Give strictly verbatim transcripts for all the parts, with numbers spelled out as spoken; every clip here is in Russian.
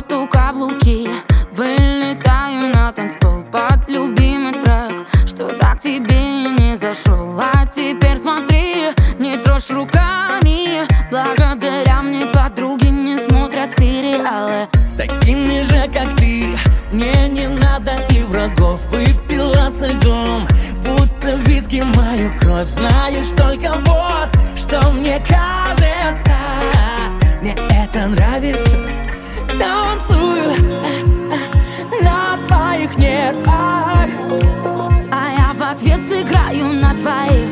Надену каблуки, вылетаю на танцпол под любимый трек, что так тебе и не зашел. А теперь смотри, не трожь руками. Благодаря мне подруги не смотрят сериалы. С такими же, как ты, мне не надо и врагов. Выпила со льдом, будто виски мою кровь. Знаешь, только вот, что мне кажется, мне это нравится. Танцую а, а, на твоих нервах, а я в ответ сыграю на твоих.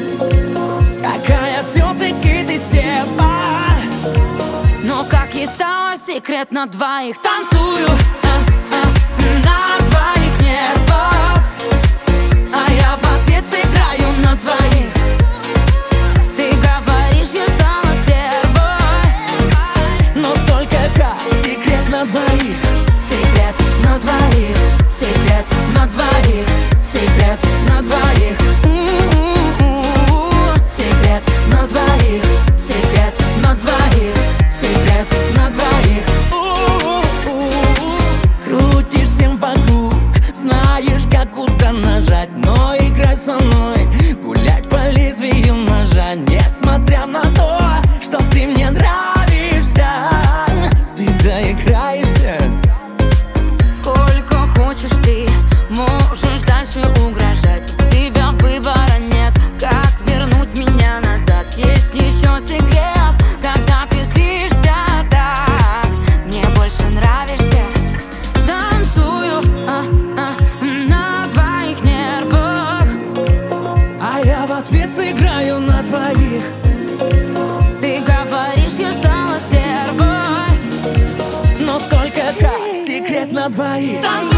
какая все-таки ты стерва. Но как и стало секрет на двоих. Танцую а, а, на твоих нервах, а я в ответ сыграю на твоих. Ты говоришь, я стала стервой, но только как секрет на двоих. секрет на двоих, секрет на двоих, секрет на двоих. У-у-у-у. Секрет на двоих, секрет на двоих, секрет на двоих. У-у-у-у. Крутишь всем вокруг, знаешь, как куда нажать. Но играй со мной, гулять по лезвию ножа. Несмотря на то, что ты мне нравишься, ты доиграешься. Сколько хочешь ты, можешь дальше угрожать. У тебя выбора нет, как вернуть меня назад. Есть еще секрет, когда ты злишься так. Мне больше нравишься. Танцую а, а, на твоих нервах, А я в ответ сыграю на твоих. ты говоришь, я стала стервой, Но только как секрет на двоих. танцую.